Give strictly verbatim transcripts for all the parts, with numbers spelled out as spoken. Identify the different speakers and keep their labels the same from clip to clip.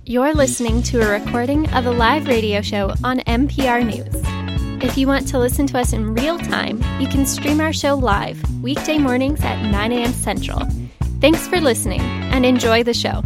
Speaker 1: You're listening to a recording of a live radio show on N P R News. If you want to listen to us in real time, you can stream our show live, weekday mornings at nine a.m. Central. Thanks for listening, and enjoy the show.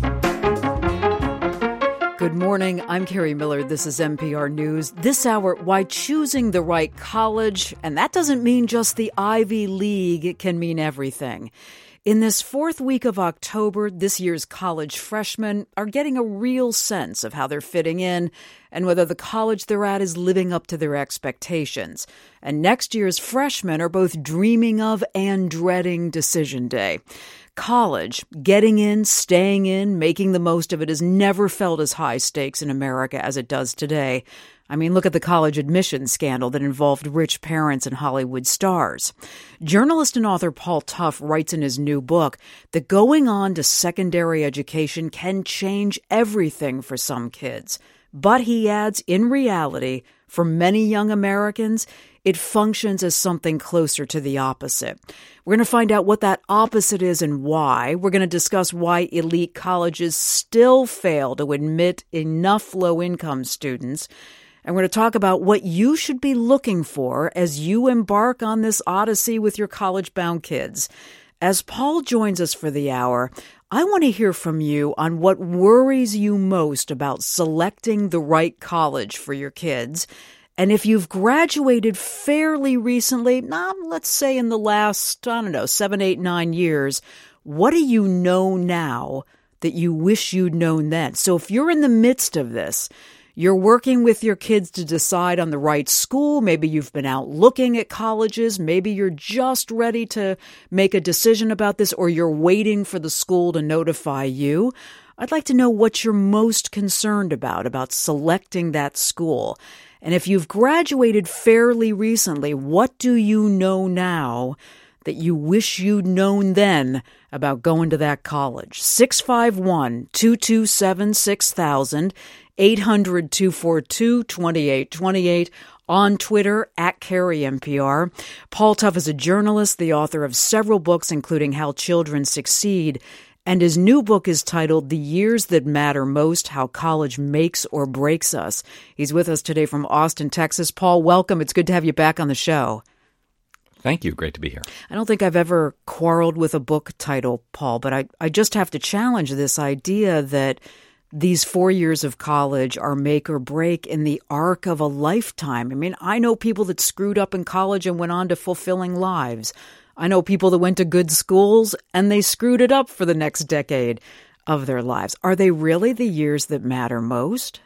Speaker 2: Good morning. I'm Carrie Miller. This is N P R News. This hour, why choosing the right college, and that doesn't mean just the Ivy League, it can mean everything. In this fourth week of October, this year's college freshmen are getting a real sense of how they're fitting in and whether the college they're at is living up to their expectations. And next year's freshmen are both dreaming of and dreading decision day. College, getting in, staying in, making the most of it has never felt as high stakes in America as it does today. I mean, look at the college admissions scandal that involved rich parents and Hollywood stars. Journalist and author Paul Tough writes in his new book that going on to secondary education can change everything for some kids. But he adds, in reality, for many young Americans, it functions as something closer to the opposite. We're going to find out what that opposite is and why. We're going to discuss why elite colleges still fail to admit enough low-income students. And we're going to talk about what you should be looking for as you embark on this odyssey with your college-bound kids. As Paul joins us for the hour, I want to hear from you on what worries you most about selecting the right college for your kids. And if you've graduated fairly recently, nah, let's say in the last, I don't know, seven, eight, nine years, what do you know now that you wish you'd known then? So if you're in the midst of this, you're working with your kids to decide on the right school. Maybe you've been out looking at colleges. Maybe you're just ready to make a decision about this, or you're waiting for the school to notify you. I'd like to know what you're most concerned about, about selecting that school. And if you've graduated fairly recently, what do you know now that you wish you'd known then about going to that college? six five one, two two seven, six thousand, eight hundred, two four two, two eight two eight, on Twitter, at Carrie N P R. Paul Tough is a journalist, the author of several books, including How Children Succeed, and his new book is titled The Years That Matter Most, How College Makes or Breaks Us. He's with us today from Austin, Texas. Paul, welcome. It's good to have you back on the show.
Speaker 3: Thank you. Great to be here.
Speaker 2: I don't think I've ever quarreled with a book title, Paul, but I, I just have to challenge this idea that these four years of college are make or break in the arc of a lifetime. I mean, I know people that screwed up in college and went on to fulfilling lives. I know people that went to good schools and they screwed it up for the next decade of their lives. Are they really the years that matter most?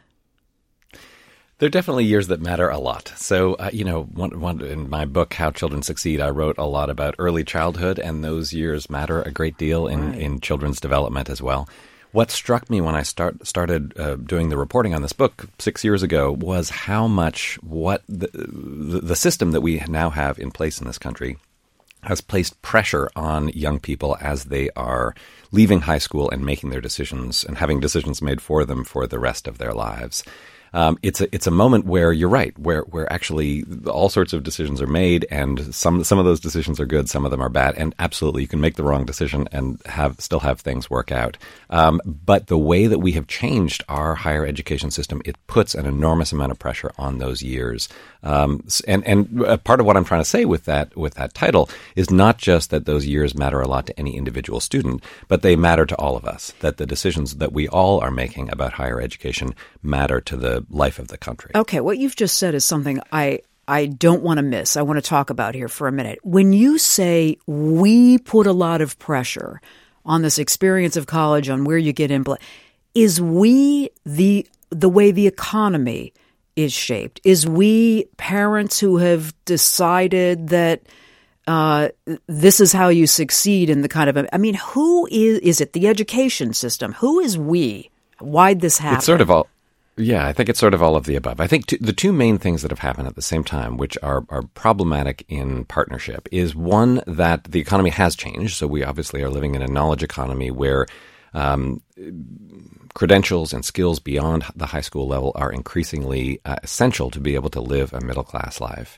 Speaker 3: They're definitely years that matter a lot. So, uh, you know, one, one, in my book, How Children Succeed, I wrote a lot about early childhood, and those years matter a great deal in, right. in children's development as well. What struck me when I start, started uh, doing the reporting on this book six years ago was how much what the, the, the system that we now have in place in this country has placed pressure on young people as they are leaving high school and making their decisions and having decisions made for them for the rest of their lives. Um, it's a it's a moment where you're right, where where actually all sorts of decisions are made, and some some of those decisions are good, some of them are bad, and absolutely you can make the wrong decision and have still have things work out. Um, but the way that we have changed our higher education system, it puts an enormous amount of pressure on those years. Um, and and part of what I'm trying to say with that with that title is not just that those years matter a lot to any individual student, but they matter to all of us. That the decisions that we all are making about higher education matter to the life of the country.
Speaker 2: Okay, what you've just said is something I I don't want to miss. I want to talk about here for a minute. When you say we put a lot of pressure on this experience of college, on where you get in, is we the the way the economy is shaped? Is we parents who have decided that uh, this is how you succeed in the kind of, I mean, who is, is it the education system? Who is we? Why'd this happen?
Speaker 3: It's sort of all, yeah, I think it's sort of all of the above. I think t- the two main things that have happened at the same time, which are, are problematic in partnership, is one, that the economy has changed. So we obviously are living in a knowledge economy where um, credentials and skills beyond the high school level are increasingly uh, essential to be able to live a middle-class life.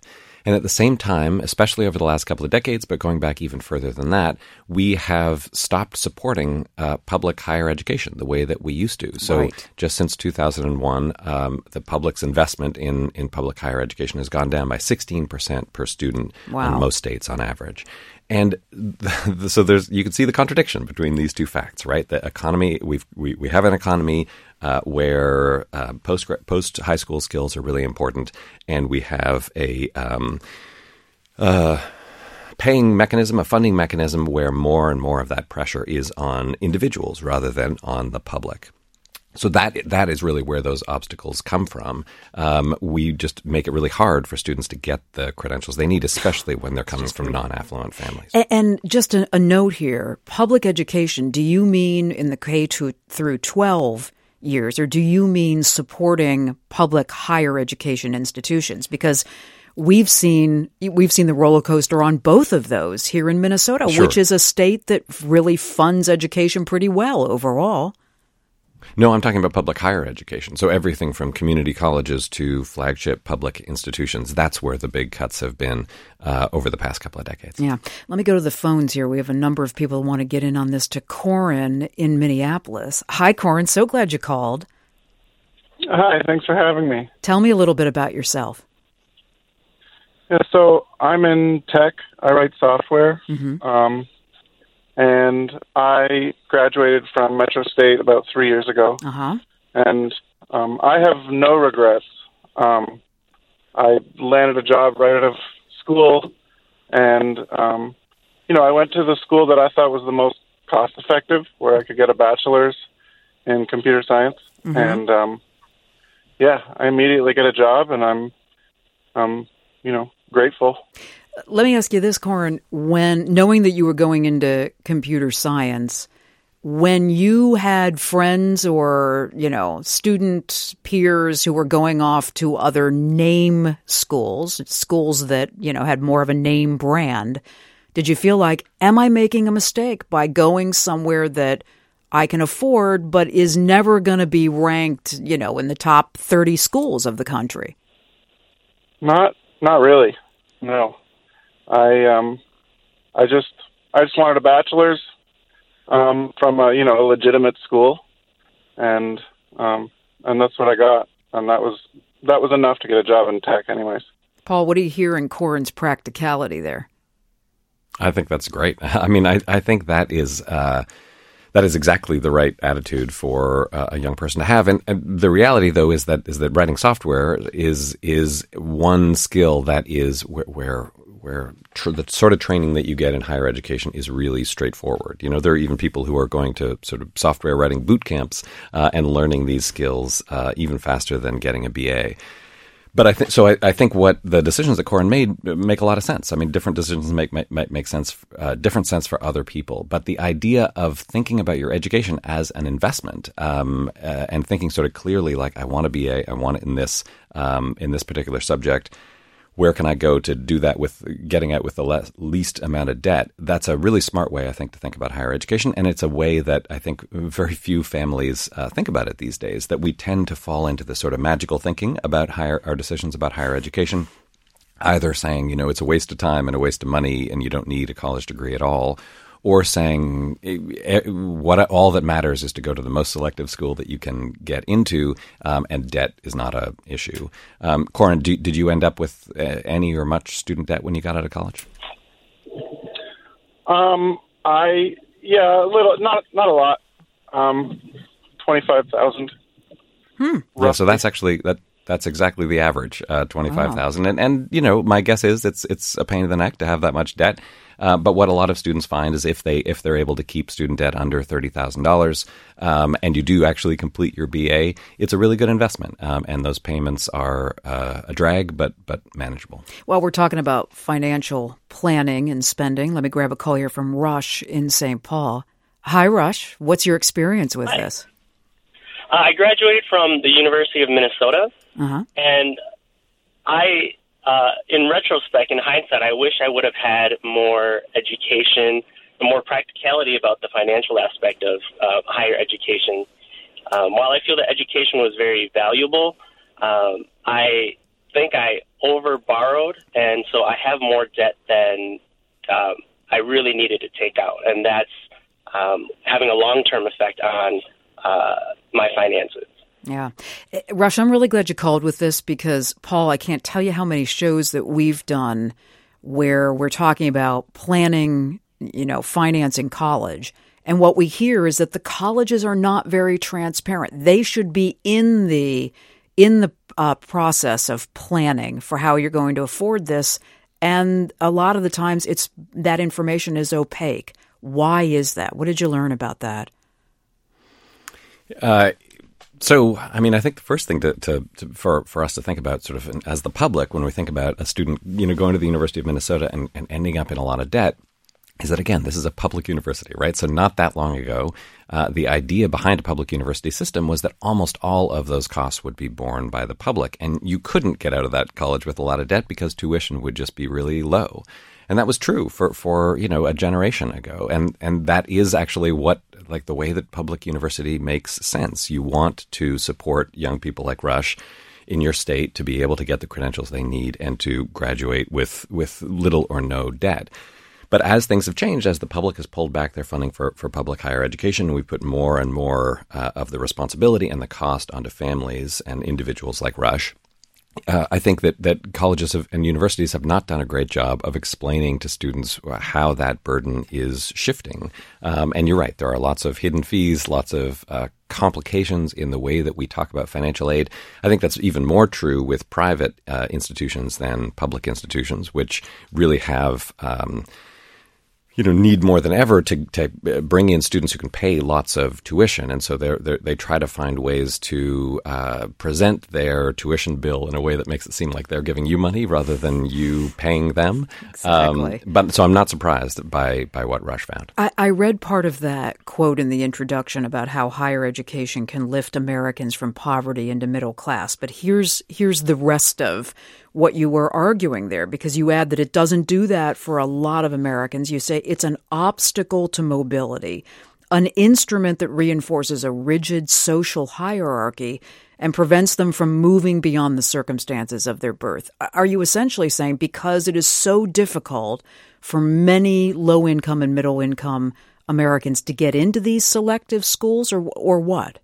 Speaker 3: And at the same time, especially over the last couple of decades, but going back even further than that, we have stopped supporting uh, public higher education the way that we used to. So right. just since two thousand one, um, the public's investment in, in public higher education has gone down by sixteen percent per student
Speaker 2: wow.
Speaker 3: in most states on average. And the, so there's you can see the contradiction between these two facts, right? The economy we've, we we have an economy uh, where uh, post post high school skills are really important, and we have a um, uh, paying mechanism, a funding mechanism, where more and more of that pressure is on individuals rather than on the public. So that that is really where those obstacles come from. Um, we just make it really hard for students to get the credentials they need, especially when they're coming from non-affluent families.
Speaker 2: And, and just a, a note here, public education, do you mean in the K through twelve years, or do you mean supporting public higher education institutions? Because we've seen we've seen the roller coaster on both of those here in Minnesota,
Speaker 3: sure.
Speaker 2: which is a state that really funds education pretty well overall.
Speaker 3: No, I'm talking about public higher education. So everything from community colleges to flagship public institutions. That's where the big cuts have been uh, over the past couple of decades.
Speaker 2: Yeah. Let me go to the phones here. We have a number of people who want to get in on this. To Corin in Minneapolis. Hi, Corin. So glad you called.
Speaker 4: Hi. Thanks for having me.
Speaker 2: Tell me a little bit about yourself.
Speaker 4: Yeah, so I'm in tech. I write software.
Speaker 2: Mm-hmm.
Speaker 4: Um And I graduated from Metro State about three years ago.
Speaker 2: Uh-huh.
Speaker 4: And um, I have no regrets. Um, I landed a job right out of school. And, um, you know, I went to the school that I thought was the most cost-effective, where I could get a bachelor's in computer science.
Speaker 2: Mm-hmm.
Speaker 4: And, um, yeah, I immediately get a job, and I'm, um, you know, grateful.
Speaker 2: Let me ask you this, Corin. When, knowing that you were going into computer science, when you had friends or, you know, student peers who were going off to other name schools, schools that, you know, had more of a name brand, did you feel like, am I making a mistake by going somewhere that I can afford but is never going to be ranked, you know, in the top thirty schools of the country?
Speaker 4: Not, not really. No. I um, I just I just wanted a bachelor's um, from a you know a legitimate school, and um, and that's what I got, and that was that was enough to get a job in tech, anyways.
Speaker 2: Paul, what do you hear in Corin's practicality there?
Speaker 3: I think that's great. I mean, I I think that is uh, that is exactly the right attitude for uh, a young person to have. And, and the reality, though, is that is that writing software is is one skill that is where. where where tr- the sort of training that you get in higher education is really straightforward. You know, there are even people who are going to sort of software writing boot camps uh, and learning these skills uh, even faster than getting a B A. But I think so. I, I think what the decisions that Corin made make a lot of sense. I mean, different decisions make make, make sense, uh, different sense for other people. But the idea of thinking about your education as an investment um, uh, and thinking sort of clearly, like I want a B A, I want it in this um, in this particular subject. Where can I go to do that with getting out with the less, least amount of debt? That's a really smart way, I think, to think about higher education. And it's a way that I think very few families uh, think about it these days, that we tend to fall into this sort of magical thinking about higher our decisions about higher education, either saying, you know, it's a waste of time and a waste of money and you don't need a college degree at all, or saying what all that matters is to go to the most selective school that you can get into, um, and debt is not a issue. Um, Corin, do, did you end up with uh, any or much student debt when you got out of college?
Speaker 4: Um, I yeah, a little, not not a lot. Um, twenty-five thousand.
Speaker 2: Hmm.
Speaker 3: Yeah, so that's actually that. That's exactly the average, uh, twenty-five thousand. Wow. And, and, you know, my guess is it's it's a pain in the neck to have that much debt. Uh, but what a lot of students find is if, they, if they're able to keep student debt under thirty thousand dollars um, and you do actually complete your B A, it's a really good investment. Um, and those payments are uh, a drag, but but manageable.
Speaker 2: Well, we're talking about financial planning and spending. Let me grab a call here from Rush in Saint Paul. Hi, Rush. What's your experience with
Speaker 5: Hi.
Speaker 2: this?
Speaker 5: Uh, I graduated from the University of Minnesota,
Speaker 2: uh-huh.
Speaker 5: and I, uh, in retrospect, in hindsight, I wish I would have had more education and more practicality about the financial aspect of uh, higher education. Um, while I feel that education was very valuable, um, I think I over borrowed, and so I have more debt than um, I really needed to take out, and that's um, having a long-term effect on uh, my finances.
Speaker 2: Yeah. Rush, I'm really glad you called with this because, Paul, I can't tell you how many shows that we've done where we're talking about planning, you know, financing college. And what we hear is that the colleges are not very transparent. They should be in the in the uh, process of planning for how you're going to afford this. And a lot of the times it's that information is opaque. Why is that? What did you learn about that?
Speaker 3: Uh So, I mean, I think the first thing to, to, to for for us to think about, sort of as the public, when we think about a student, you know, going to the University of Minnesota and, and ending up in a lot of debt, is that, again, this is a public university, right? So not that long ago, uh, the idea behind a public university system was that almost all of those costs would be borne by the public. And you couldn't get out of that college with a lot of debt because tuition would just be really low. And that was true for, for you know, a generation ago. And and that is actually what, like, the way that public university makes sense. You want to support young people like Rush in your state to be able to get the credentials they need and to graduate with, with little or no debt. But as things have changed, as the public has pulled back their funding for, for public higher education, we put more and more uh, of the responsibility and the cost onto families and individuals like Rush. Uh, I think that, that colleges have, and universities have not done a great job of explaining to students how that burden is shifting. Um, and you're right, there are lots of hidden fees, lots of uh, complications in the way that we talk about financial aid. I think that's even more true with private uh, institutions than public institutions, which really have um, you know, need more than ever to, to bring in students who can pay lots of tuition. And so they're, they're, they try to find ways to uh, present their tuition bill in a way that makes it seem like they're giving you money rather than you paying them.
Speaker 2: Exactly.
Speaker 3: Um, but so I'm not surprised by, by what Rush found.
Speaker 2: I, I read part of that quote in the introduction about how higher education can lift Americans from poverty into middle class. But here's here's the rest of what you were arguing there, because you add that it doesn't do that for a lot of Americans. You say it's an obstacle to mobility, an instrument that reinforces a rigid social hierarchy and prevents them from moving beyond the circumstances of their birth. Are you essentially saying because it is so difficult for many low-income and middle-income Americans to get into these selective schools, or or what?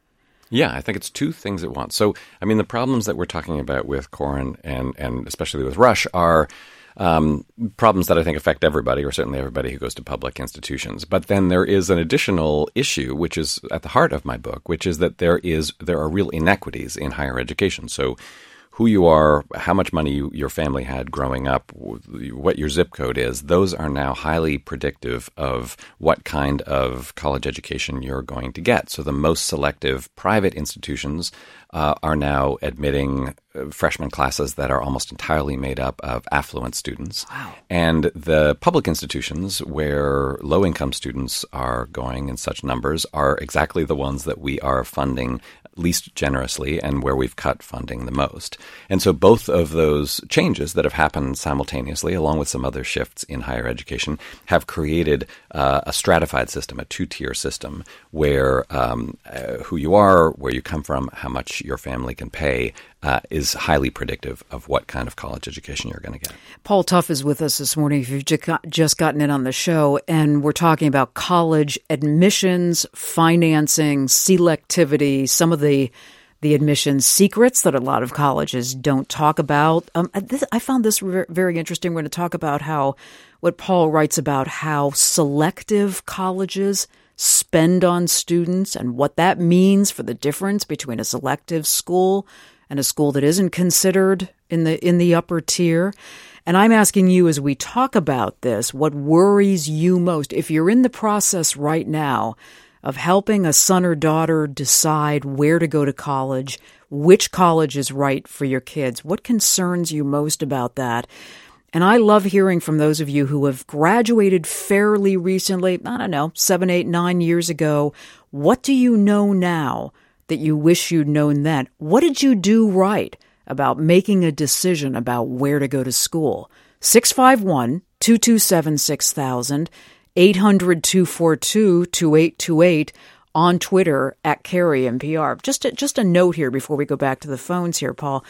Speaker 3: Yeah, I think it's two things at once. So, I mean, the problems that we're talking about with Corrin and, and especially with Rush are um, problems that I think affect everybody, or certainly everybody who goes to public institutions. But then there is an additional issue, which is at the heart of my book, which is that there is there are real inequities in higher education. So who you are, how much money you, your family had growing up, what your zip code is, those are now highly predictive of what kind of college education you're going to get. So the most selective private institutions uh, are now admitting freshman classes that are almost entirely made up of affluent students.
Speaker 2: Wow.
Speaker 3: And the public institutions where low-income students are going in such numbers are exactly the ones that we are funding least generously and where we've cut funding the most. And so both of those changes that have happened simultaneously, along with some other shifts in higher education, have created uh, a stratified system, a two-tier system, where um, uh, who you are, where you come from, how much your family can pay uh, is highly predictive of what kind of college education you're going to get.
Speaker 2: Paul Tough is with us this morning, if you've just gotten in on the show, and we're talking about college admissions, financing, selectivity, some of the the admissions secrets that a lot of colleges don't talk about. Um, this, I found this re- very interesting. We're going to talk about how what Paul writes about how selective colleges spend on students and what that means for the difference between a selective school and a school that isn't considered in the in the upper tier. And I'm asking you, as we talk about this, what worries you most? If you're in the process right now of helping a son or daughter decide where to go to college, which college is right for your kids, what concerns you most about that? And I love hearing from those of you who have graduated fairly recently, I don't know, seven, eight, nine years ago. What do you know now that you wish you'd known then? What did you do right about making a decision about where to go to school? six five one, two two seven, six thousand, eight hundred, two four two, two eight two eight, on Twitter at Carrie N P R. Just a, just a note here before we go back to the phones here, Paul.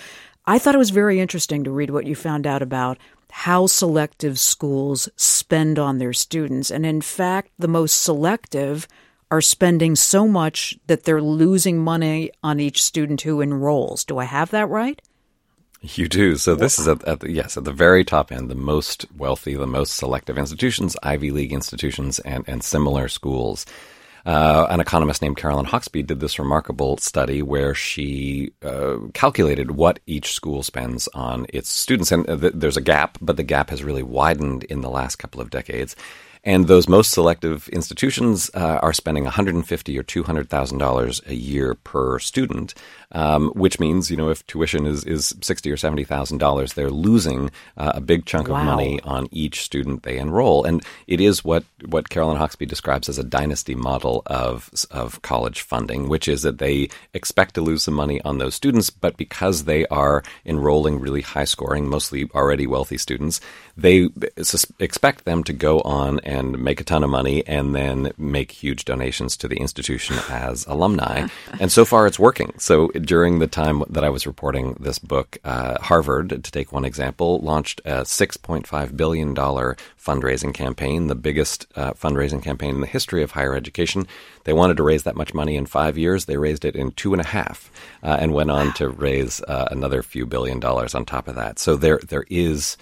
Speaker 2: I thought it was very interesting to read what you found out about how selective schools spend on their students. And in fact, the most selective are spending so much that they're losing money on each student who enrolls. Do I have that right?
Speaker 3: You do. So this is at, at the, yes, at the very top end, the most wealthy, the most selective institutions, Ivy League institutions, and, and similar schools. Uh, an economist named Carolyn Hawksby did this remarkable study where she uh, calculated what each school spends on its students. And th- there's a gap, but the gap has really widened in the last couple of decades. And those most selective institutions uh, are spending one hundred fifty thousand dollars or two hundred thousand dollars a year per student, um, which means, you know, if tuition is, is sixty thousand dollars or seventy thousand dollars, they're losing uh, a big chunk
Speaker 2: wow.
Speaker 3: of money on each student they enroll. And it is what, what Carolyn Hawksby describes as a dynasty model of, of college funding, which is that they expect to lose some money on those students, but because they are enrolling really high-scoring, mostly already wealthy students, they sus- expect them to go on and make a ton of money and then make huge donations to the institution as alumni. And so far it's working. So during the time that I was reporting this book, uh, Harvard, to take one example, launched a six point five billion dollars fundraising campaign, the biggest uh, fundraising campaign in the history of higher education. They wanted to raise that much money in five years. They raised it in two and a half uh, and went on to raise uh, another few billion dollars on top of that. So there, there is...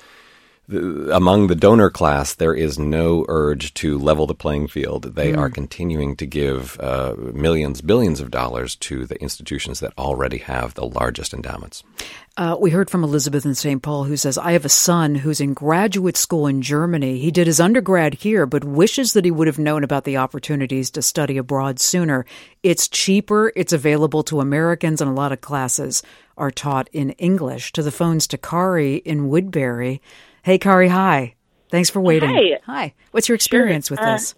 Speaker 3: Among the donor class, there is no urge to level the playing field. They mm. are continuing to give uh, millions, billions of dollars to the institutions that already have the largest endowments.
Speaker 2: Uh, we heard from Elizabeth in Saint Paul who says, I have a son who's in graduate school in Germany. He did his undergrad here, but wishes that he would have known about the opportunities to study abroad sooner. It's cheaper. It's available to Americans, and a lot of classes are taught in English. To the phones to Kari in Woodbury. Hey, Kari, hi. Thanks for waiting.
Speaker 6: Hi.
Speaker 2: Hi. What's your experience
Speaker 6: sure.
Speaker 2: with
Speaker 6: uh,
Speaker 2: this?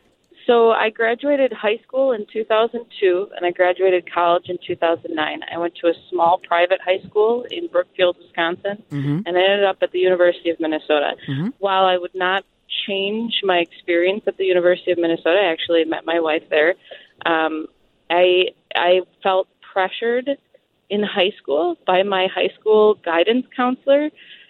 Speaker 6: So I graduated high school in two thousand two, and I graduated college in two thousand nine. I went to a small private high school in Brookfield, Wisconsin, mm-hmm. and I ended up at the University of Minnesota. Mm-hmm. While I would not change my experience at the University of Minnesota, I actually met my wife there. Um, I I felt pressured in high school by my high school guidance counselor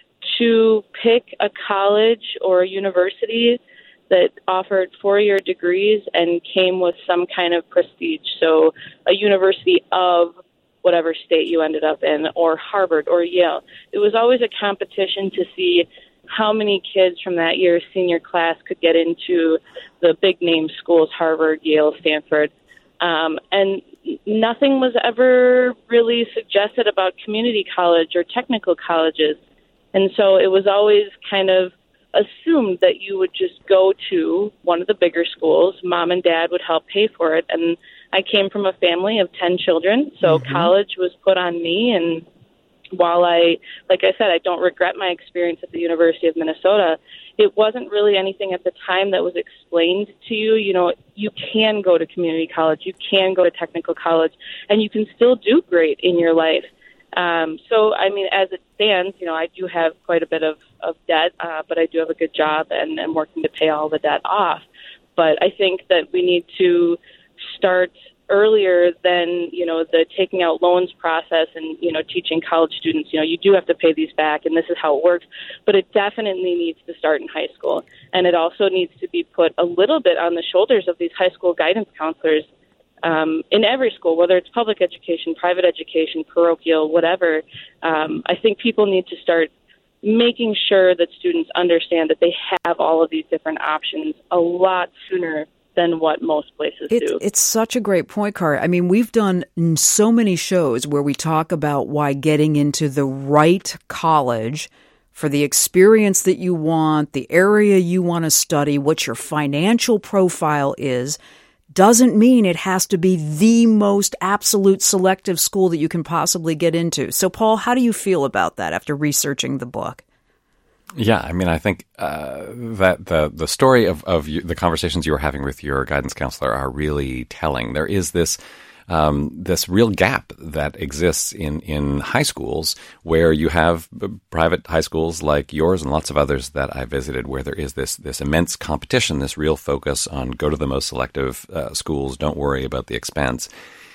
Speaker 6: to pick a college or a university that offered four-year degrees and came with some kind of prestige. So a university of whatever state you ended up in, or Harvard or Yale. It was always a competition to see how many kids from that year's senior class could get into the big-name schools, Harvard, Yale, Stanford. Um, and nothing was ever really suggested about community college or technical colleges. And so it was always kind of assumed that you would just go to one of the bigger schools. Mom and dad would help pay for it. And I came from a family of ten children, so mm-hmm. college was put on me. And while I, like I said, I don't regret my experience at the University of Minnesota, it wasn't really anything at the time that was explained to you. You know, you can go to community college, you can go to technical college, and you can still do great in your life. Um, so, I mean, as it stands, you know, I do have quite a bit of, of debt, uh, but I do have a good job and I'm working to pay all the debt off. But I think that we need to start earlier than, you know, the taking out loans process and, you know, teaching college students, you know, you do have to pay these back and this is how it works. But it definitely needs to start in high school. And it also needs to be put a little bit on the shoulders of these high school guidance counselors. Um, in every school, whether it's public education, private education, parochial, whatever, um, I think people need to start making sure that students understand that they have all of these different options a lot sooner than what most places
Speaker 2: it,
Speaker 6: do.
Speaker 2: It's such a great point, Kari. I mean, we've done so many shows where we talk about why getting into the right college for the experience that you want, the area you want to study, what your financial profile is, doesn't mean it has to be the most absolute selective school that you can possibly get into. So, Paul, how do you feel about that after researching the book?
Speaker 3: Yeah, I mean, I think uh, that the the story of, of you, the conversations you were having with your guidance counselor are really telling. There is this um, this real gap that exists in, in high schools where you have private high schools like yours and lots of others that I visited where there is this this immense competition, this real focus on go to the most selective uh, schools, don't worry about the expense.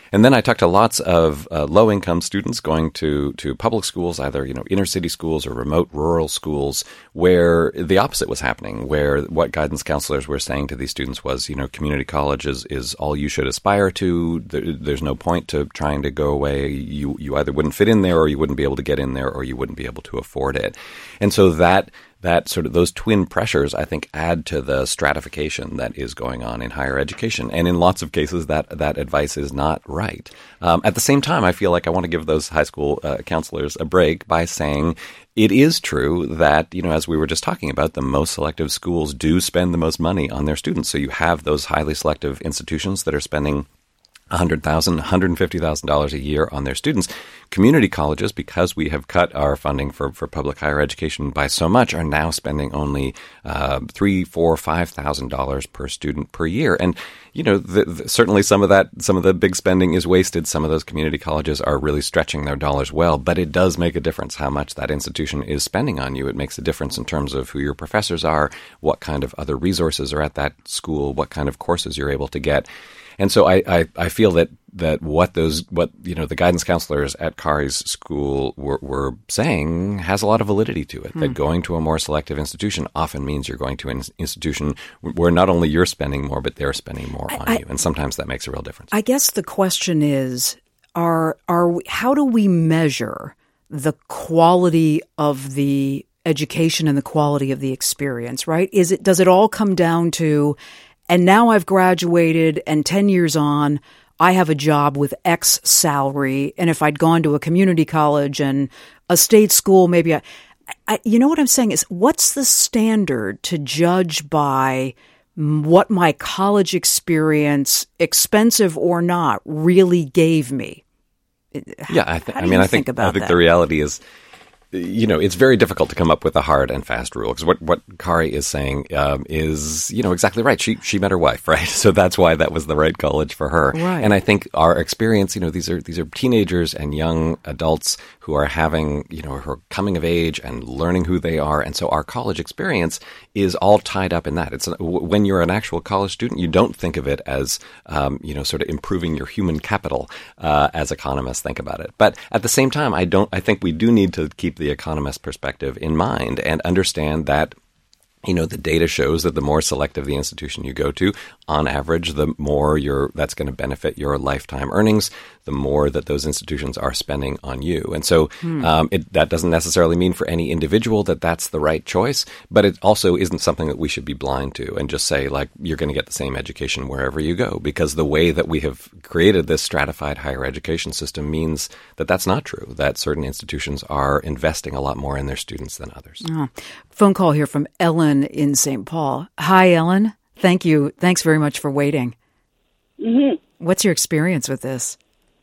Speaker 3: And then I talked to lots of uh, low-income students going to, to public schools, either, you know, inner-city schools or remote rural schools, where the opposite was happening, where what guidance counselors were saying to these students was, you know, community college is, is all you should aspire to. There, there's no point to trying to go away. You, you either wouldn't fit in there, or you wouldn't be able to get in there, or you wouldn't be able to afford it. And so that That sort of those twin pressures, I think, add to the stratification that is going on in higher education. And in lots of cases, that that advice is not right. Um, at the same time, I feel like I want to give those high school uh, counselors a break by saying it is true that, you know, as we were just talking about, the most selective schools do spend the most money on their students. So you have those highly selective institutions that are spending one hundred thousand dollars, one hundred fifty thousand dollars a year on their students. Community colleges, because we have cut our funding for, for public higher education by so much, are now spending only uh, three, four, five thousand dollars per student per year. And you know, the, the, certainly some of that, some of the big spending is wasted. Some of those community colleges are really stretching their dollars well, but it does make a difference how much that institution is spending on you. It makes a difference in terms of who your professors are, what kind of other resources are at that school, what kind of courses you're able to get. And so I, I, I feel that, that what those, what, you know, the guidance counselors at Kari's school were, were saying has a lot of validity to it, mm. that going to a more selective institution often means you're going to an institution where not only you're spending more, but they're spending more I, on I, you. And sometimes that makes a real difference.
Speaker 2: I guess the question is, are, are we, how do we measure the quality of the education and the quality of the experience, right? Is it, does it all come down to, and now I've graduated, and ten years on, I have a job with X salary. And if I'd gone to a community college and a state school, maybe I, I you know what I'm saying is, what's the standard to judge by what my college experience, expensive or not, really gave me?
Speaker 3: Yeah, I, th-
Speaker 2: How
Speaker 3: I
Speaker 2: do
Speaker 3: mean,
Speaker 2: you
Speaker 3: I think
Speaker 2: think about
Speaker 3: I think
Speaker 2: that?
Speaker 3: the reality is, you know, it's very difficult to come up with a hard and fast rule, because what, what Kari is saying um, is, you know, exactly right. She she met her wife, right? So that's why that was the right college for her.
Speaker 2: Right.
Speaker 3: And I think our experience, you know, these are these are teenagers and young adults who are having, you know, who are coming of age and learning who they are. And so our college experience is all tied up in that. It's when you're an actual college student, you don't think of it as, um, you know, sort of improving your human capital uh, as economists think about it. But at the same time, I don't. I think we do need to keep the economist perspective in mind and understand that, you know, the data shows that the more selective the institution you go to, on average, the more you're, that's going to benefit your lifetime earnings, the more that those institutions are spending on you. And so hmm. um, it, that doesn't necessarily mean for any individual that that's the right choice, but it also isn't something that we should be blind to and just say, like, you're going to get the same education wherever you go, because the way that we have created this stratified higher education system means that that's not true, that certain institutions are investing a lot more in their students than others.
Speaker 2: Oh. Phone call here from Ellen in Saint Paul. Hi, Ellen. Thank you. Thanks very much for waiting.
Speaker 7: Mm-hmm.
Speaker 2: What's your experience with this?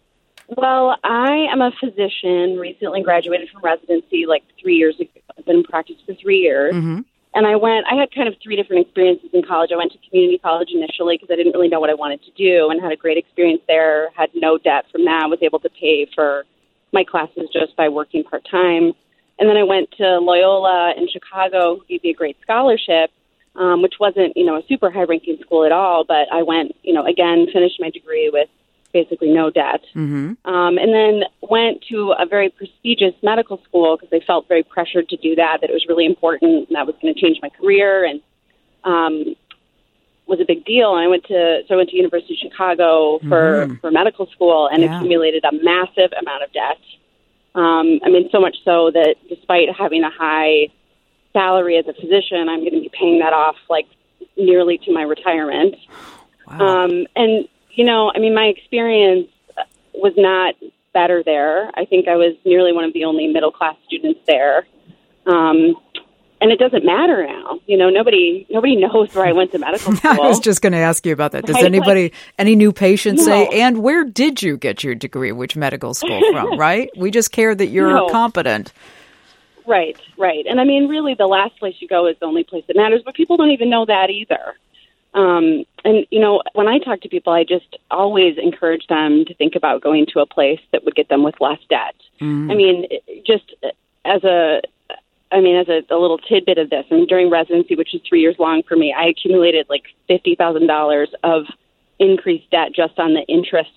Speaker 7: Well, I am a physician, recently graduated from residency like three years ago. I've been in practice for three years.
Speaker 2: Mm-hmm.
Speaker 7: And I went, I had kind of three different experiences in college. I went to community college initially because I didn't really know what I wanted to do, and had a great experience there, had no debt from that, was able to pay for my classes just by working part-time. And then I went to Loyola in Chicago, who gave me a great scholarship, um, which wasn't, you know, a super high-ranking school at all. But I went, you know, again, finished my degree with basically no debt.
Speaker 2: Mm-hmm.
Speaker 7: Um, and then went to a very prestigious medical school because I felt very pressured to do that, that it was really important and that was going to change my career and um, was a big deal. And I went to, so I went to University of Chicago for,
Speaker 2: mm-hmm.
Speaker 7: for medical school and
Speaker 2: yeah.
Speaker 7: accumulated a massive amount of debt. Um, I mean, so much so that despite having a high salary as a physician, I'm going to be paying that off like nearly to my retirement.
Speaker 2: Wow.
Speaker 7: Um, and, you know, I mean, my experience was not better there. I think I was nearly one of the only middle-class students there. Um, and it doesn't matter now. You know, nobody nobody knows where I went to medical school.
Speaker 2: I was just going to ask you about that. Does
Speaker 7: Right?
Speaker 2: anybody,
Speaker 7: Like,
Speaker 2: any new patients
Speaker 7: no.
Speaker 2: say, and where did you get your degree, which medical school from, right? We just care that you're
Speaker 7: No.
Speaker 2: competent.
Speaker 7: Right, right. And I mean, really, the last place you go is the only place that matters, but people don't even know that either. Um, and, you know, when I talk to people, I just always encourage them to think about going to a place that would get them with less debt.
Speaker 2: Mm.
Speaker 7: I mean, just as a, I mean, as a, a little tidbit of this, I mean, during residency, which is three years long for me, I accumulated like fifty thousand dollars of increased debt just on the interest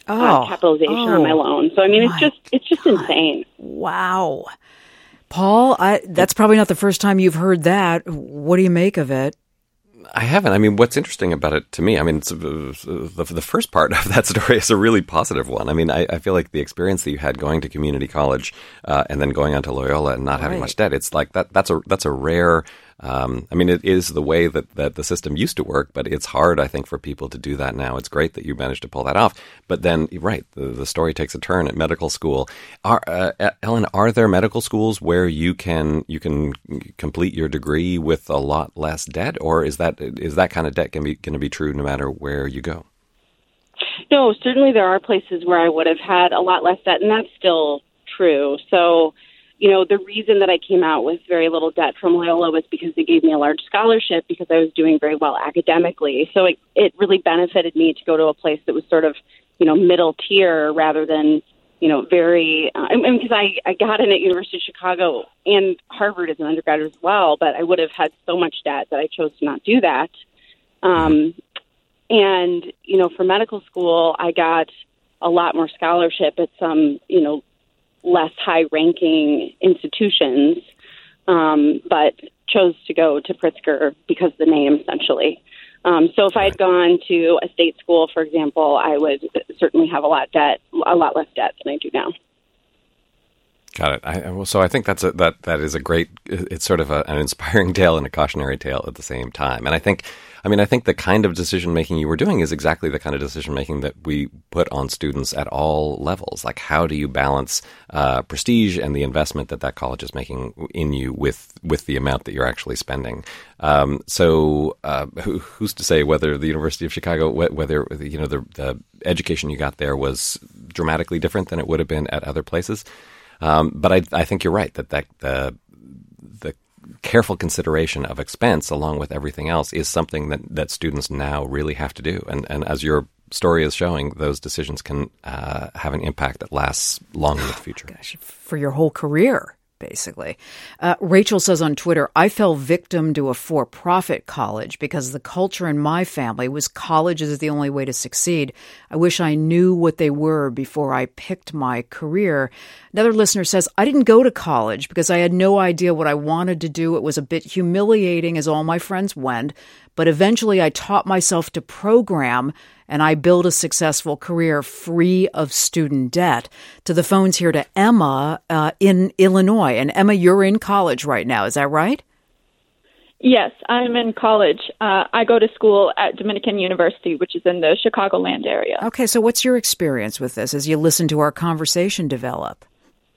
Speaker 7: oh,
Speaker 2: oh,
Speaker 7: capitalization
Speaker 2: oh,
Speaker 7: on my loan. So I mean, it's
Speaker 2: my
Speaker 7: just it's just
Speaker 2: God.
Speaker 7: insane.
Speaker 2: Wow. Paul, I, that's probably not the first time you've heard that. What do you make of it?
Speaker 3: I haven't. I mean, what's interesting about it to me, I mean, it's, uh, the, the first part of that story is a really positive one. I mean, I, I feel like the experience that you had going to community college uh, and then going on to Loyola and not having
Speaker 2: Right.
Speaker 3: much debt, it's like that. That's a that's a rare. Um, I mean, it is the way that, that the system used to work, but it's hard, I think, for people to do that now. It's great that you managed to pull that off. But then, right, the, the story takes a turn at medical school. Are, uh, Ellen, are there medical schools where you can you can complete your degree with a lot less debt, or is that is that kind of debt going to be true no matter where you go?
Speaker 7: No, certainly there are places where I would have had a lot less debt, and that's still true. So, you know, the reason that I came out with very little debt from Loyola was because they gave me a large scholarship because I was doing very well academically. So it, it really benefited me to go to a place that was sort of, you know, middle tier rather than, you know, very, uh, I mean, because I, I got in at University of Chicago and Harvard as an undergraduate as well, but I would have had so much debt that I chose to not do that. Um, and, you know, for medical school, I got a lot more scholarship at some, you know, less high-ranking institutions, um, but chose to go to Pritzker because of the name, essentially. Um, so if I had gone to a state school, for example, I would certainly have a lot debt, a lot less debt than I do now.
Speaker 3: Got it. I, well, so I think that's a, that that is a great. It's sort of a, an inspiring tale and a cautionary tale at the same time. And I think, I mean, I think the kind of decision making you were doing is exactly the kind of decision making that we put on students at all levels. Like, how do you balance uh, prestige and the investment that that college is making in you with with the amount that you're actually spending? Um, so, uh, who, who's to say whether the University of Chicago, whether you know the, the education you got there was dramatically different than it would have been at other places? Um, but I, I think you're right that, that the the careful consideration of expense, along with everything else, is something that, that students now really have to do. And and as your story is showing, those decisions can uh, have an impact that lasts long in the future.
Speaker 2: Gosh, for your whole career, basically. Uh, Rachel says on Twitter, I fell victim to a for-profit college because the culture in my family was college is the only way to succeed. I wish I knew what they were before I picked my career. Another listener says, I didn't go to college because I had no idea what I wanted to do. It was a bit humiliating as all my friends went, but eventually I taught myself to program and I built a successful career free of student debt. To the phones here to Emma uh, in Illinois. And Emma, you're in college right now. Is that right?
Speaker 8: Yes, I'm in college. Uh, I go to school at Dominican University, which is in the Chicagoland area.
Speaker 2: Okay, so what's your experience with this as you listen to our conversation develop?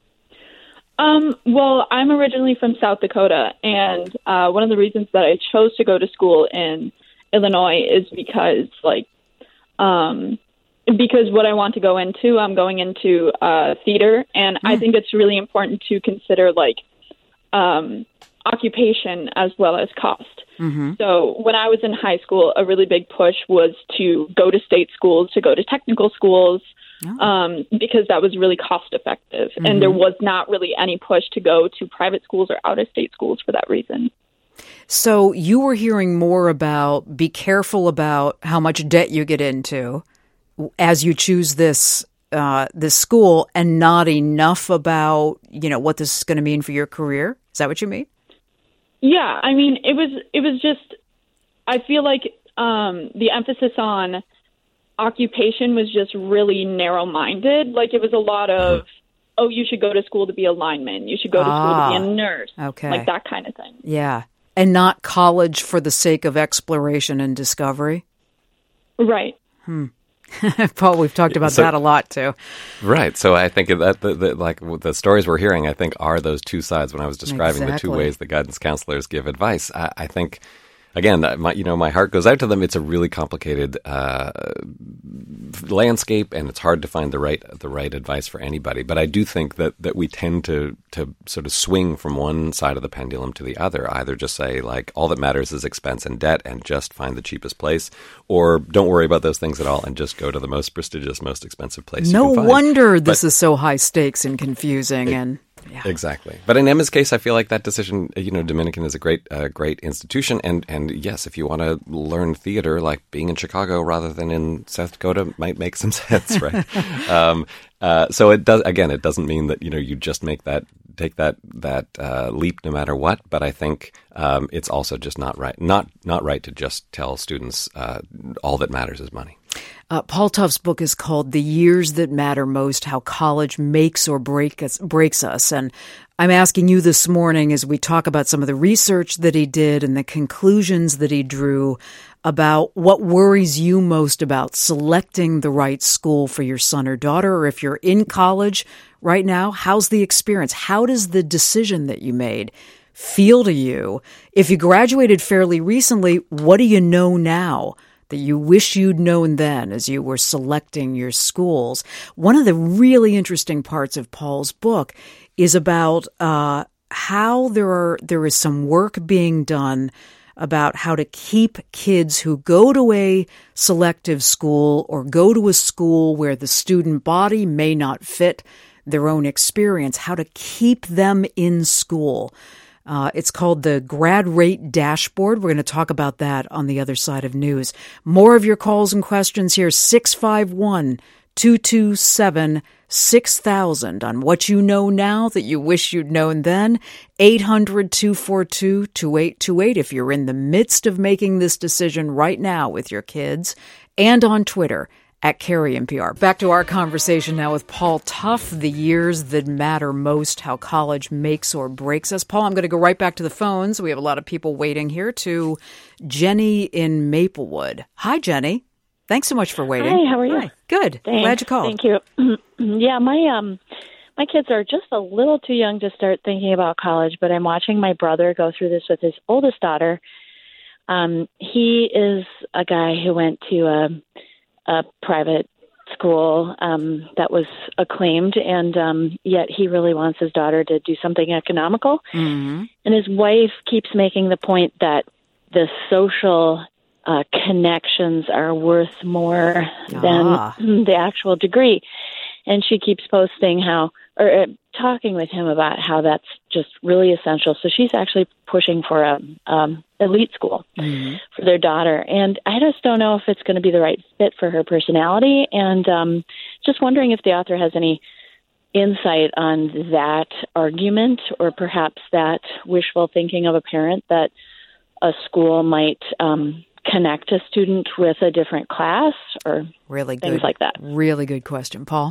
Speaker 8: Um, well, I'm originally from South Dakota, and uh, one of the reasons that I chose to go to school in Illinois is because, like, um, because what I want to go into, I'm going into uh, theater, and mm. I think it's really important to consider, like, um, occupation as well as cost. Mm-hmm. So when I was in high school, a really big push was to go to state schools, to go to technical schools, oh. um, because that was really cost effective. Mm-hmm. And there was not really any push to go to private schools or out-of-state schools for that reason.
Speaker 2: So you were hearing more about be careful about how much debt you get into as you choose this uh, this school, and not enough about, you know, what this is going to mean for your career. Is that what you mean?
Speaker 8: Yeah, I mean, it was it was just, I feel like um, the emphasis on occupation was just really narrow-minded. Like, it was a lot of, oh, you should go to school to be a lineman. You should go to ah, school to be a nurse.
Speaker 2: Okay.
Speaker 8: Like that kind of thing.
Speaker 2: Yeah. And not college for the sake of exploration and discovery?
Speaker 8: Right.
Speaker 2: Hmm. Paul, we've talked about
Speaker 3: so,
Speaker 2: that a lot, too.
Speaker 3: Right. So I think that, the, the, like, the stories we're hearing, I think, are those two sides. When I was describing exactly. the two ways the guidance counselors give advice, I, I think, again, my, you know, my heart goes out to them. It's a really complicated uh, landscape, and it's hard to find the right the right advice for anybody. But I do think that, that we tend to to sort of swing from one side of the pendulum to the other. Either just say, like, all that matters is expense and debt, and just find the cheapest place, or don't worry about those things at all and just go to the most prestigious, most expensive place.
Speaker 2: No
Speaker 3: you can find.
Speaker 2: wonder this
Speaker 3: but,
Speaker 2: is so high stakes and confusing. It,
Speaker 3: and
Speaker 2: Yeah.
Speaker 3: Exactly. But in Emma's case, I feel like that decision, you know, Dominican is a great, uh, great institution. And, and yes, if you want to learn theater, like being in Chicago rather than in South Dakota might make some sense, right? um, uh, so it does, again, it doesn't mean that, you know, you just make that, take that, that uh, leap no matter what. But I think um, it's also just not right, not, not right to just tell students uh, all that matters is money.
Speaker 2: Uh, Paul Tough's book is called The Years That Matter Most, How College Makes or break us, Breaks Us. And I'm asking you this morning as we talk about some of the research that he did and the conclusions that he drew about what worries you most about selecting the right school for your son or daughter, or if you're in college right now, how's the experience? How does the decision that you made feel to you? If you graduated fairly recently, what do you know now that you wish you'd known then as you were selecting your schools? One of the really interesting parts of Paul's book is about uh, how there are there is some work being done about how to keep kids who go to a selective school or go to a school where the student body may not fit their own experience, how to keep them in school. Uh, it's called the Grad Rate Dashboard. We're going to talk about that on the other side of news. More of your calls and questions here, six five one, two two seven, six thousand on what you know now that you wish you'd known then. eight hundred, two four two, two eight two eight if you're in the midst of making this decision right now with your kids. And on Twitter, at Carrie N P R. Back to our conversation now with Paul Tough, The Years That Matter Most, How College Makes or Breaks Us. Paul, I'm going to go right back to the phones. We have a lot of people waiting here, to Jenny in Maplewood. Hi, Jenny. Thanks so much for waiting.
Speaker 9: Hi, how are you?
Speaker 2: Hi. Good.
Speaker 9: Thanks.
Speaker 2: Glad you called.
Speaker 9: Thank you. Yeah, my um, my kids are just a little too young to start thinking about college, but I'm watching my brother go through this with his oldest daughter. Um, he is a guy who went to a a private school um, that was acclaimed, and um, yet he really wants his daughter to do something economical.
Speaker 2: Mm-hmm.
Speaker 9: And his wife keeps making the point that the social uh, connections are worth more
Speaker 2: Ah.
Speaker 9: than the actual degree. And she keeps posting how, or uh, talking with him about how that's just really essential. So she's actually pushing for a um, elite school
Speaker 2: Mm-hmm.
Speaker 9: for their daughter. And I just don't know if it's going to be the right fit for her personality. And um, just wondering if the author has any insight on that argument, or perhaps that wishful thinking of a parent that a school might um, connect a student with a different class, or
Speaker 2: Really
Speaker 9: things
Speaker 2: good.
Speaker 9: like that.
Speaker 2: Really good question. Paul?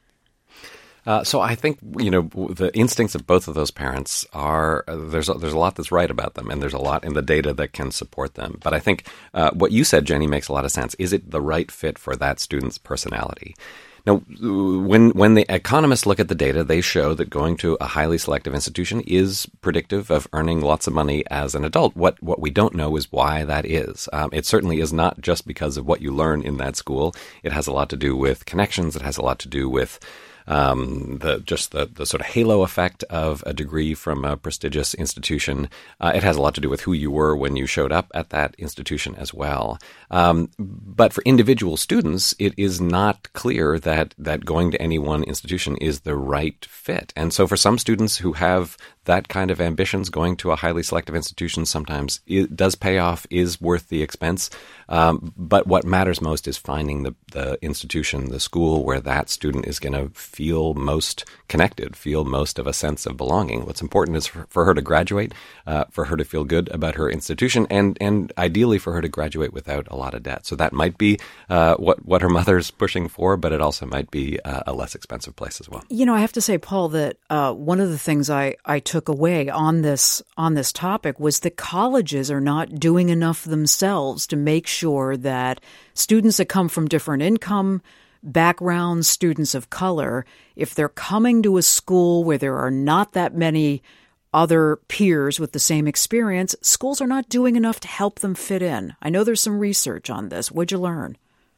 Speaker 3: Uh, so I think, you know, the instincts of both of those parents are, uh, there's, a, there's a lot that's right about them, and there's a lot in the data that can support them. But I think uh, what you said, Jenny, makes a lot of sense. Is it the right fit for that student's personality? Now, when when the economists look at the data, they show that going to a highly selective institution is predictive of earning lots of money as an adult. What what we don't know is why that is. Um, it certainly is not just because of what you learn in that school. It has a lot to do with connections. It has a lot to do with Um, the just the, the sort of halo effect of a degree from a prestigious institution. Uh, it has a lot to do with who you were when you showed up at that institution as well. Um, but for individual students, it is not clear that that going to any one institution is the right fit. And so for some students who have that kind of ambitions, going to a highly selective institution sometimes it does pay off, is worth the expense. Um, but what matters most is finding the, the institution, the school where that student is going to feel most connected, feel most of a sense of belonging. What's important is for, for her to graduate, uh, for her to feel good about her institution, and, and ideally for her to graduate without a lot of debt. So that might be uh, what, what her mother's pushing for, but it also might be uh, a less expensive place as well.
Speaker 2: You know, I have to say, Paul, that uh, one of the things I, I took away on this on this topic was that colleges are not doing enough themselves to make sure that students that come from different income backgrounds, students of color, if they're coming to a school where there are not that many other peers with the same experience, schools are not doing enough to help them fit in. I know there's some research on this. What'd you learn?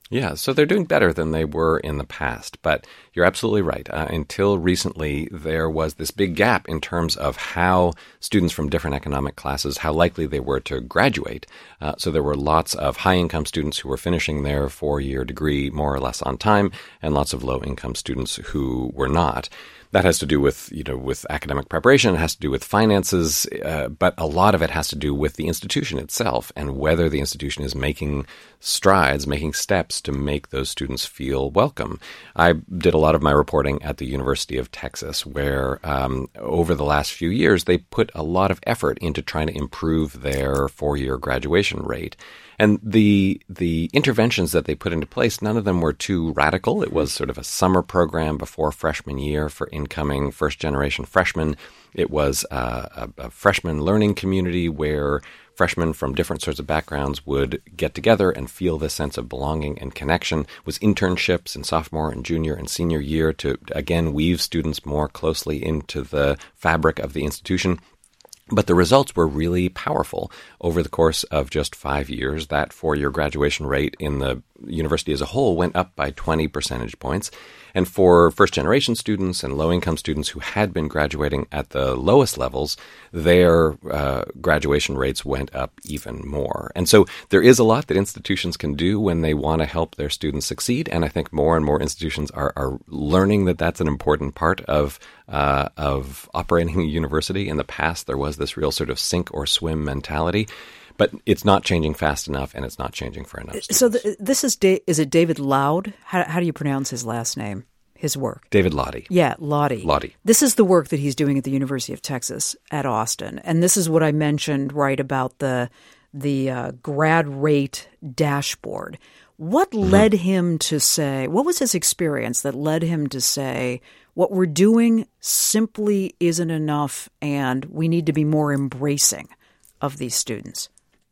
Speaker 3: Yeah, so they're doing better than they were in the past. But you're absolutely right. Uh, until recently, there was this big gap in terms of how students from different economic classes, how likely they were to graduate. Uh, so there were lots of high-income students who were finishing their four-year degree more or less on time, and lots of low-income students who were not. That has to do with, you know, with academic preparation. It has to do with finances, uh, but a lot of it has to do with the institution itself and whether the institution is making strides, making steps to make those students feel welcome. I did a lot of my reporting at the University of Texas, where um, over the last few years, they put a lot of effort into trying to improve their four-year graduation rate. And the the interventions that they put into place, none of them were too radical. It was sort of a summer program before freshman year for incoming first-generation freshmen. It was uh, a, a freshman learning community where freshmen from different sorts of backgrounds would get together and feel this sense of belonging and connection. It was internships in sophomore and junior and senior year to, again, weave students more closely into the fabric of the institution. But the results were really powerful. Over the course of just five years, that four-year graduation rate in the university as a whole went up by twenty percentage points. And for first-generation students and low-income students who had been graduating at the lowest levels, their uh, graduation rates went up even more. And so there is a lot that institutions can do when they want to help their students succeed. And I think more and more institutions are, are learning that that's an important part of uh, of operating a university. In the past, there was this real sort of sink or swim mentality. But it's not changing fast enough, and it's not changing for enough students.
Speaker 2: So the, this is da- is it David Loud? How, how do you pronounce his last name? His work.
Speaker 3: David Loddy.
Speaker 2: Yeah, Loddy.
Speaker 3: Loddy.
Speaker 2: This is the work that he's doing at the University of Texas at Austin, and this is what I mentioned right about the the uh, grad rate dashboard. What mm-hmm. led him to say? What was his experience that led him to say, what we're doing simply isn't enough, and we need to be more embracing of these students?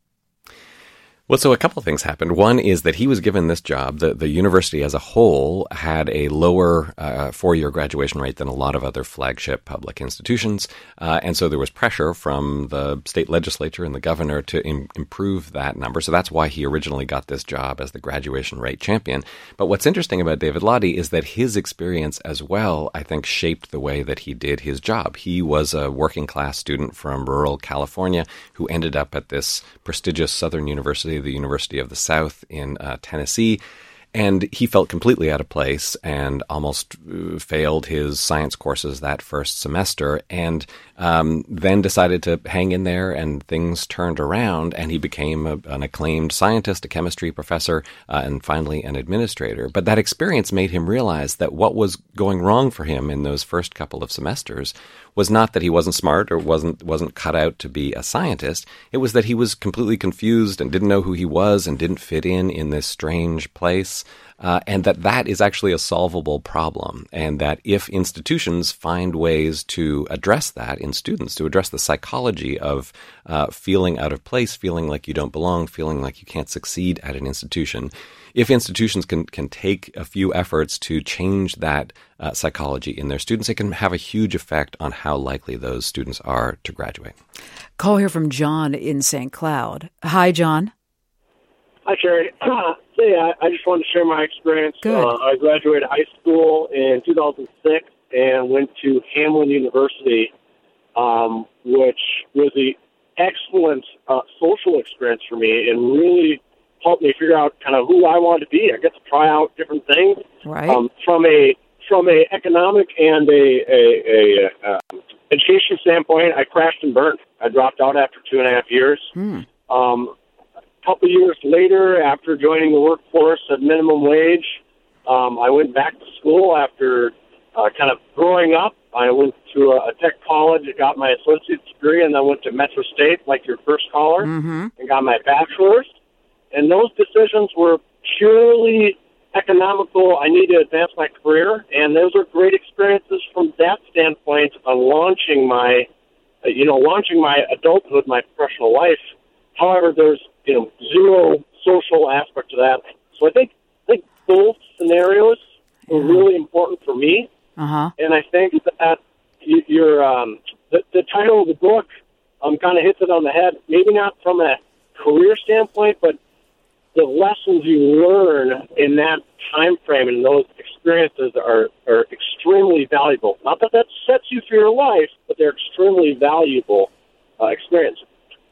Speaker 3: Well, so a couple of things happened. One is that he was given this job. The, the university as a whole had a lower uh, four-year graduation rate than a lot of other flagship public institutions. Uh, and so there was pressure from the state legislature and the governor to im- improve that number. So that's why he originally got this job as the graduation rate champion. But what's interesting about David Loddy is that his experience as well, I think, shaped the way that he did his job. He was a working-class student from rural California who ended up at this prestigious Southern University, the University of the South in uh, Tennessee, and he felt completely out of place and almost uh, failed his science courses that first semester, and um, then decided to hang in there, and things turned around, and he became a, an acclaimed scientist, a chemistry professor, uh, and finally an administrator. But that experience made him realize that what was going wrong for him in those first couple of semesters was not that he wasn't smart or wasn't wasn't cut out to be a scientist. It was that he was completely confused and didn't know who he was and didn't fit in in this strange place, uh, and that that is actually a solvable problem, and that if institutions find ways to address that in students, to address the psychology of uh, feeling out of place, feeling like you don't belong, feeling like you can't succeed at an institution, if institutions can, can take a few efforts to change that uh, psychology in their students, it can have a huge effect on how likely those students are to graduate.
Speaker 2: Call here from John in Saint Cloud. Hi, John.
Speaker 10: Hi, Sherry. Hey, I, I just wanted to share my experience.
Speaker 2: Good.
Speaker 10: Uh, I graduated high school in two thousand six and went to Hamline University, um, which was an excellent uh, social experience for me and really helped me figure out kind of who I wanted to be. I get to try out different things.
Speaker 2: Right.
Speaker 10: Um, from a from a economic and a, a, a uh, education standpoint, I crashed and burned. I dropped out after two and a half years.
Speaker 2: Hmm.
Speaker 10: Um, a couple years later, after joining the workforce at minimum wage, um, I went back to school after uh, kind of growing up. I went to a, a tech college, got my associate's degree, and then went to Metro State, like your first caller,
Speaker 2: mm-hmm.
Speaker 10: and got my bachelor's. And those decisions were purely economical. I need to advance my career, and those are great experiences from that standpoint on launching my, uh, you know, launching my adulthood, my professional life. However, there's, you know, zero social aspect to that. So I think I think both scenarios were
Speaker 2: yeah.
Speaker 10: really important for me,
Speaker 2: uh-huh.
Speaker 10: and I think that you, your um, the, the title of the book um, kind of hits it on the head. Maybe not from a career standpoint, but the lessons you learn in that time frame and those experiences are, are extremely valuable. Not that that sets you for your life, but they're extremely valuable uh, experiences.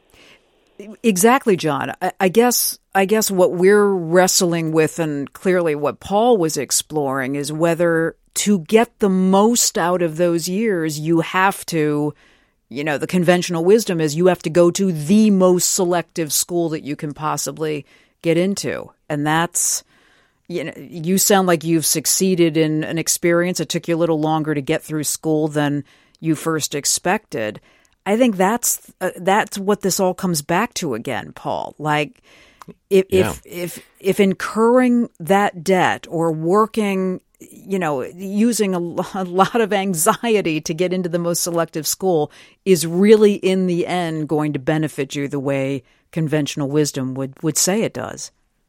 Speaker 2: Exactly, John. I, I guess I guess what we're wrestling with, and clearly what Paul was exploring, is whether to get the most out of those years, you have to, you know, the conventional wisdom is you have to go to the most selective school that you can possibly get into. And that's, you know, you sound like you've succeeded in an experience. It took you a little longer to get through school than you first expected. I think that's uh, that's what this all comes back to again, Paul. Like, if yeah. if if if incurring that debt or working, you know, using a, a lot of anxiety to get into the most selective school is really in the end going to benefit you the way conventional wisdom would, would say it does.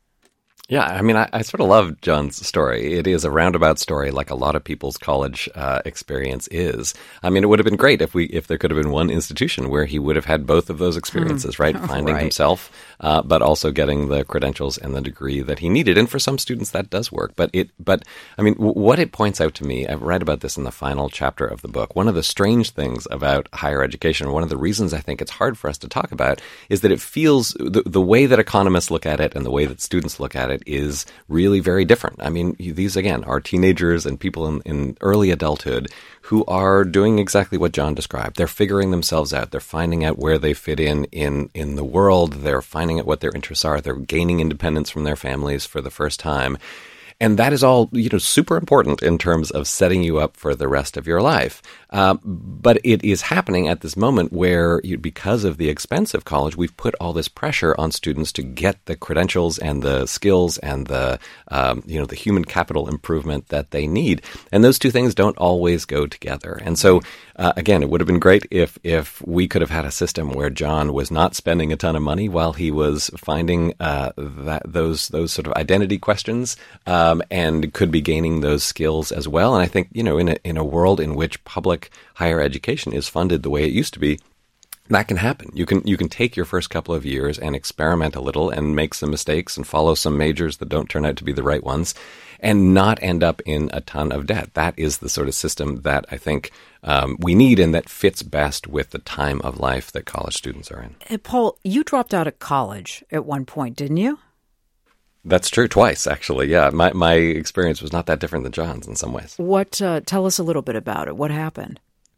Speaker 3: Yeah, I mean, I, I sort of love John's story. It is a roundabout story, like a lot of people's college uh, experience is. I mean, it would have been great if we if there could have been one institution where he would have had both of those experiences, right? Finding
Speaker 2: right. himself,
Speaker 3: uh, but also getting the credentials and the degree that he needed. And for some students, that does work. But it, but I mean, w- what it points out to me, I write about this in the final chapter of the book. One of the strange things about higher education, one of the reasons I think it's hard for us to talk about, is that it feels the, the way that economists look at it and the way that students look at it is really very different. I mean, these, again, are teenagers and people in, in early adulthood who are doing exactly what John described. They're figuring themselves out. They're finding out where they fit in, in in the world. They're finding out what their interests are. They're gaining independence from their families for the first time. And that is all, you know, super important in terms of setting you up for the rest of your life. Uh, but it is happening at this moment where, you, because of the expense of college, we've put all this pressure on students to get the credentials and the skills and the, um, you know, the human capital improvement that they need. And those two things don't always go together. And so, uh, again, it would have been great if if we could have had a system where John was not spending a ton of money while he was finding uh, that those those sort of identity questions. Uh, Um, and could be gaining those skills as well. And I think, you know, in a, in a world in which public higher education is funded the way it used to be, that can happen. You can you can take your first couple of years and experiment a little and make some mistakes and follow some majors that don't turn out to be the right ones and not end up in a ton of debt. That is the sort of system that I think um, we need and that fits best with the time of life that college students are in.
Speaker 2: Hey, Paul, you dropped out of college at one point, didn't you?
Speaker 3: That's true, twice, actually. Yeah, my my experience was not that different than John's in some ways.
Speaker 2: What? Uh, tell us a little bit about it. What happened?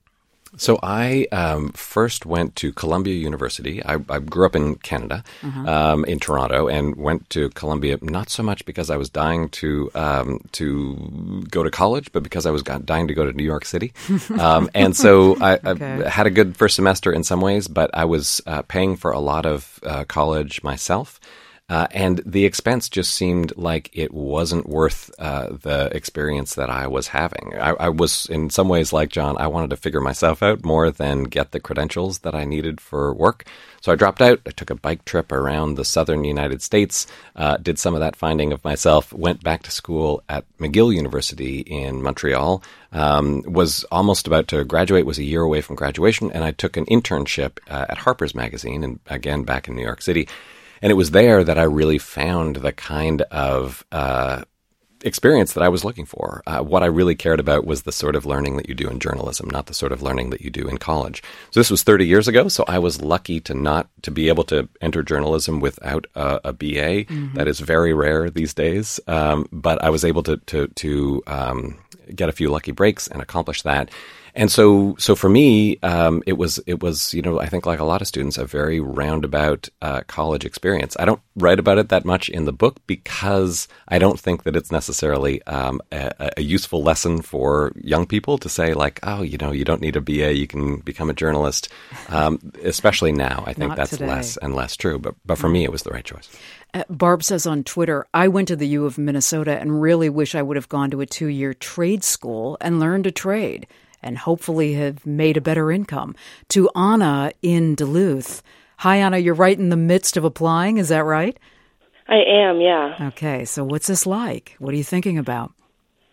Speaker 3: So I um, first went to Columbia University. I, I grew up in Canada, uh-huh. um, in Toronto, and went to Columbia not so much because I was dying to um, to go to college, but because I was dying to go to New York City. Um, and so I, okay. I had a good first semester in some ways, but I was uh, paying for a lot of uh, college myself. Uh, and the expense just seemed like it wasn't worth uh, the experience that I was having. I, I was, in some ways, like John, I wanted to figure myself out more than get the credentials that I needed for work. So I dropped out. I took a bike trip around the southern United States, uh, did some of that finding of myself, went back to school at McGill University in Montreal, um, was almost about to graduate, was a year away from graduation, and I took an internship uh, at Harper's Magazine, and again, back in New York City. And it was there that I really found the kind of uh, experience that I was looking for. Uh, what I really cared about was the sort of learning that you do in journalism, not the sort of learning that you do in college. So this was thirty years ago, so I was lucky to not to be able to enter journalism without a, a B A. Mm-hmm. That is very rare these days. Um, but I was able to to, to um, get a few lucky breaks and accomplish that. And so, so for me, um, it was, it was, you know, I think like a lot of students, a very roundabout uh, college experience. I don't write about it that much in the book because I don't think that it's necessarily um, a, a useful lesson for young people to say like, oh, you know, you don't need a B A, you can become a journalist. Um, especially now, I think
Speaker 2: Not
Speaker 3: that's
Speaker 2: today.
Speaker 3: less and less true. But, but for me, it was the right choice.
Speaker 2: Uh, Barb says on Twitter, I went to the U of Minnesota and really wish I would have gone to a two-year trade school and learned a trade, and hopefully have made a better income. To Anna in Duluth. Hi, Anna, you're right in the midst of applying, is that right?
Speaker 11: I am, yeah.
Speaker 2: Okay, so what's this like? What are you thinking about?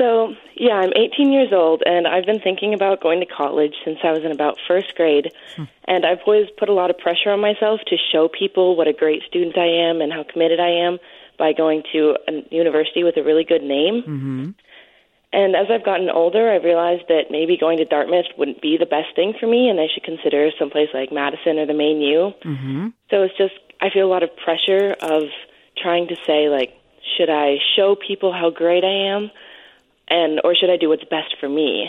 Speaker 11: So, yeah, I'm eighteen years old, and I've been thinking about going to college since I was in about first grade. Hmm. And I've always put a lot of pressure on myself to show people what a great student I am and how committed I am by going to a university with a really good name.
Speaker 2: Mm-hmm.
Speaker 11: And as I've gotten older, I've realized that maybe going to Dartmouth wouldn't be the best thing for me, and I should consider someplace like Madison or the Maine U.
Speaker 2: Mm-hmm.
Speaker 11: So it's just, I feel a lot of pressure of trying to say, like, should I show people how great I am? And or should I do what's best for me?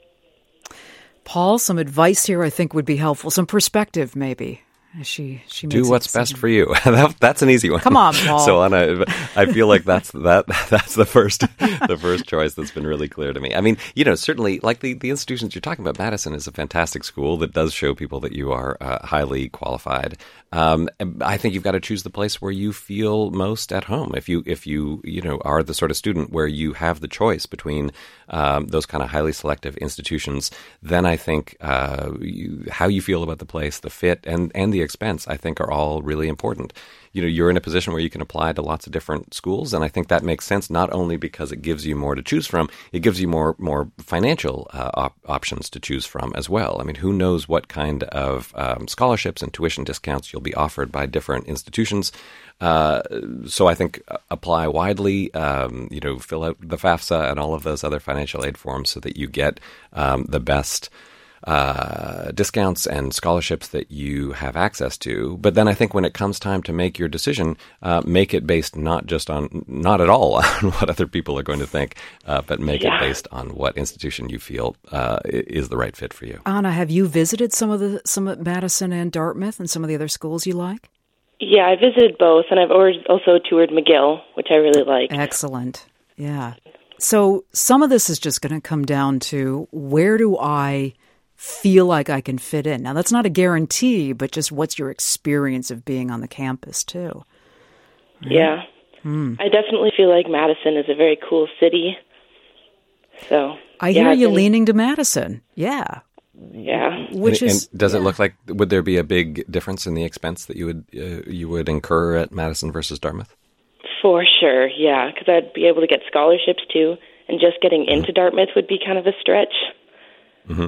Speaker 2: Paul, some advice here I think would be helpful. Some perspective, maybe. She she makes
Speaker 3: do what's best for you. that, that's an easy one.
Speaker 2: Come on, Paul.
Speaker 3: So Anna, I feel like that's that that's the first the first choice that's been really clear to me. I mean, you know, certainly like the, the institutions you're talking about, Madison is a fantastic school that does show people that you are uh, highly qualified. Um, I think you've got to choose the place where you feel most at home. If you if you you know are the sort of student where you have the choice between um, those kind of highly selective institutions, then I think uh, you, how you feel about the place, the fit, and and the expense, I think, are all really important. You know, you're in a position where you can apply to lots of different schools, and I think that makes sense not only because it gives you more to choose from, it gives you more more financial uh, op- options to choose from as well. I mean, who knows what kind of um, scholarships and tuition discounts you'll be offered by different institutions. Uh, so I think apply widely, um, you know, fill out the FAFSA and all of those other financial aid forms so that you get um, the best uh, discounts and scholarships that you have access to. But then I think when it comes time to make your decision, uh, make it based not just on, not at all on what other people are going to think, uh, but make yeah. it based on what institution you feel uh, is the right fit for you.
Speaker 2: Anna, have you visited some of the some of Madison and Dartmouth and some of the other schools you like?
Speaker 11: Yeah, I visited both, and I've also toured McGill, which I really like.
Speaker 2: Excellent. Yeah. So some of this is just going to come down to where do I feel like I can fit in? Now, that's not a guarantee, but just what's your experience of being on the campus, too?
Speaker 11: Right? Yeah.
Speaker 2: Hmm.
Speaker 11: I definitely feel like Madison is a very cool city. So
Speaker 2: I
Speaker 11: yeah,
Speaker 2: hear you
Speaker 11: been...
Speaker 2: leaning to Madison. Yeah.
Speaker 11: Yeah.
Speaker 2: Which
Speaker 3: and,
Speaker 2: is,
Speaker 3: and does
Speaker 2: yeah.
Speaker 3: it look like, would there be a big difference in the expense that you would uh, you would incur at Madison versus Dartmouth?
Speaker 11: For sure, yeah, because I'd be able to get scholarships too, and just getting mm-hmm. into Dartmouth would be kind of a stretch.
Speaker 3: Mm-hmm.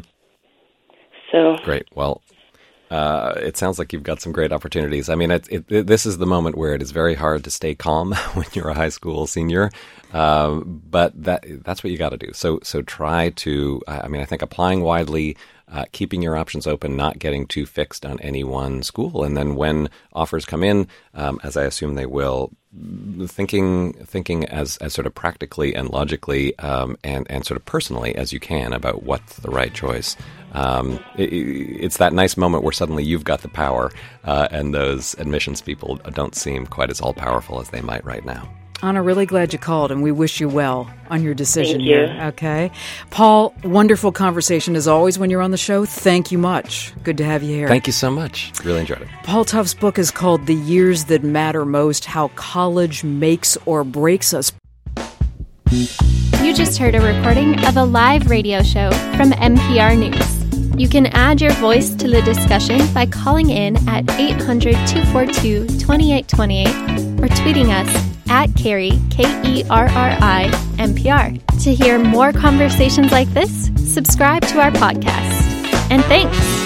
Speaker 11: So
Speaker 3: great. Well, uh, it sounds like you've got some great opportunities. I mean, it, it, it, this is the moment where it is very hard to stay calm when you're a high school senior, um, but that that's what you got to do. So so try to. I mean, I think applying widely. Uh, keeping your options open, not getting too fixed on any one school. And then when offers come in, um, as I assume they will, thinking thinking as, as sort of practically and logically um, and, and sort of personally as you can about what's the right choice. Um, it, it's that nice moment where suddenly you've got the power uh, and those admissions people don't seem quite as all-powerful as they might right now.
Speaker 2: Anna, really glad you called, and we wish you well on your decision
Speaker 11: Thank you.
Speaker 2: here. Okay. Paul, wonderful conversation as always when you're on the show. Thank you much. Good to have you here.
Speaker 3: Thank you so much. Really enjoyed it.
Speaker 2: Paul Tough's book is called The Years That Matter Most, How College Makes or Breaks Us.
Speaker 1: You just heard a recording of a live radio show from N P R News. You can add your voice to the discussion by calling in at eight hundred, two four two, two eight two eight or tweeting us at Kerry, K E R R I, N P R. To hear more conversations like this, subscribe to our podcast. And thanks!